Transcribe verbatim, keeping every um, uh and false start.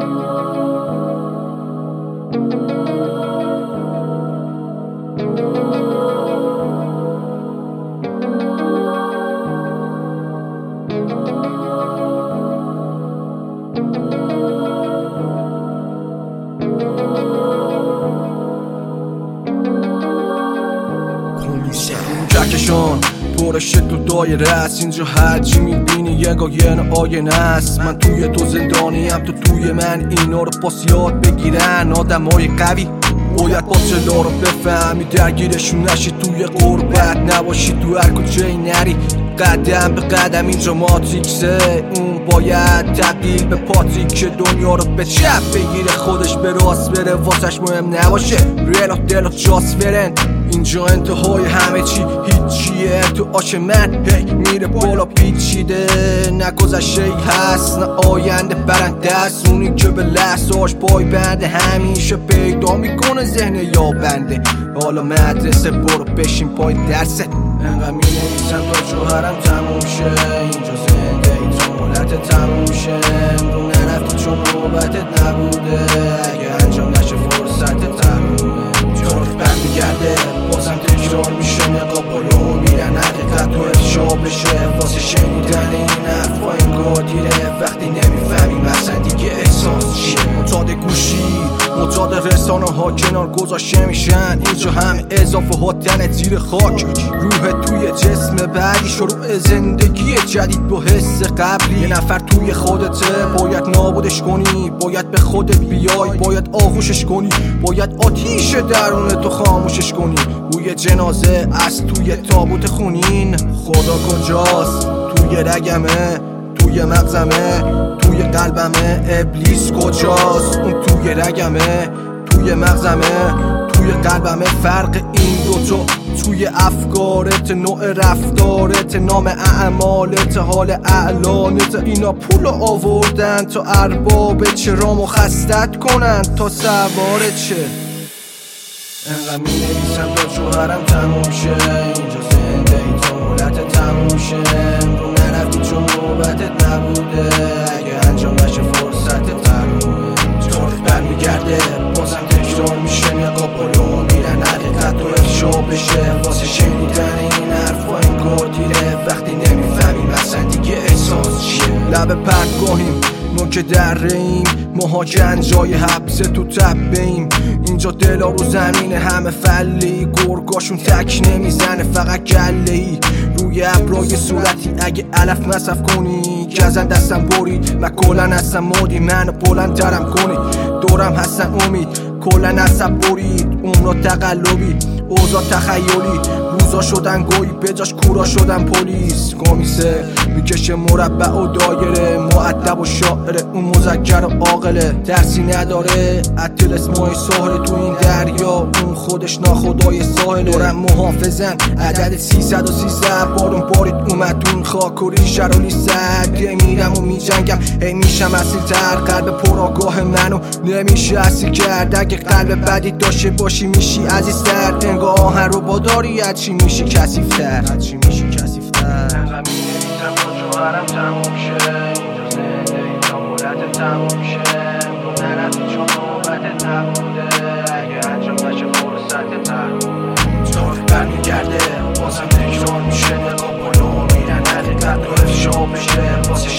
کهکشان پر شکل و دایره است، اینجا هرچی میبینی یه گاین آینه است. من توی تو زندانیم، تو توی من، اینا رو پاس یاد بگیرن آدمای قوی. باید با چلا رو بفهمی، درگیرشون نشی، توی غربت نباشی، تو هر کوچه‌ای نری. قدم به قدم اینجا ماتریکسه، اون باید تبدیل به پاتریک، دنیا رو به چپ بگیره، خودش به راست بره، واسش مهم نباشه ریل و دل و جاس برن. اینجا انتهای همه چی هیچیه، تو آش من هی میره بالا پیچیده، نه گذشته ای هست نه آینده برنده است. اونی که به لحظه‌اش پای بنده همیشه پیدا میکنه ذهن یا بنده. حالا مدرسه برو بشین پای درست، انقدر می نویسم تا شوهرم تموم شه. اینجا زنده ای تا مولت تموم شه، رو نرفتی چون نوبتت نبوده، اگه انجام نشه فرصت تمومه. جارت برمیگرده بازم تکرار میشه، نقاب بالا میرن حقیقت تو افشا بشه. واسه شنیدن این حرفا انگار دیره، وقتی نمیفهمی مثلا دیگه احساس چیه. معتاد گوشی معتاد رسانه ها کنار گذاشته میشن، اینجا همه اضافه ها تن زیر خاک، روح توی جسم بعدی، شروع زندگی جدید با حس قبلی. یه نفر توی خودته باید نابودش کنی، باید به خودت بیای، باید آغوشش کنی، باید آتیش درون تو خاموشش کنی. بوی جنازه از توی تابوت خونین، خدا کجاست؟ توی رگمه، توی مغزمه، توی قلبمه. ابلیس کجاست؟ اون توی رگمه، توی مغزمه، توی قلبمه. فرق این دوتا توی افکارت، نوع رفتارت، نام اعمالت، حال اعلانت. اینا پول آوردن تا ارباب چرامو خستت کنن تا سوارت شه. انقدر می نویسم تا شوهرم تموم شه، اینجا زنده ای تا مولت تموم شه، رو نرفتی چون نوبتت نبوده، اگه انجام نشه فرصت تمومه. جارت برمیگرده بازم تکرار میشه، نقاب بالا میرن حقیقت تو افشا بشه. واسه شنیدن این حرفا انگار دیره، وقتی نمیفهمی مثلا دیگه احساس چیه. لب پرتگاهیم نوک دره ایم، ماها گنجای حبس تو تپه ایم. اینجا دلا رو زمین همه فلی، گرگاشون تک نمیزنه فقط گله ای. روی ابرای صورتی اگه علف مصرف کنی، گزن دستم برید من کلن هستم مادی، منو بلندترم کنی. دورم هستن امید کلن هستم برید، عمرا تقلبی اوضاع تخیلی، روزا شدن گویی بجاش کورا شدن پلیس. کمیسه میکشه مربع و دایره، مؤدب و شاعره، اون مذکر و عاقله، درسی نداره عطل اسمای ساحل تو این دریا، اون خودش ناخدای ساحله. دورم محافظن عدد سیصد و سیزده، بارون بارید اومد اون خاک و ریشه رو لیستد. میرم و میجنگم ای میشم اصیل تر، قلب پراگاه منو نمیشه اصیل کرد. اگه قلب بدی داشته باشی میشی عزیزتر، انگاه آهن رو با داری هرچی میشی کثیفتر، هرچی میشی کثیفتر. انقدر می نویسم تا شوهرم تموم شه، اینجا زنده ای تا مولت تموم شه، رو نرفتی چون نوبتت نبوده، اگه انجام نشه فرصت تمومه. جارت برمیگرده بازم تکرار میشه، نقاب بالا میرن حقیقت تو افشا بشه. واسه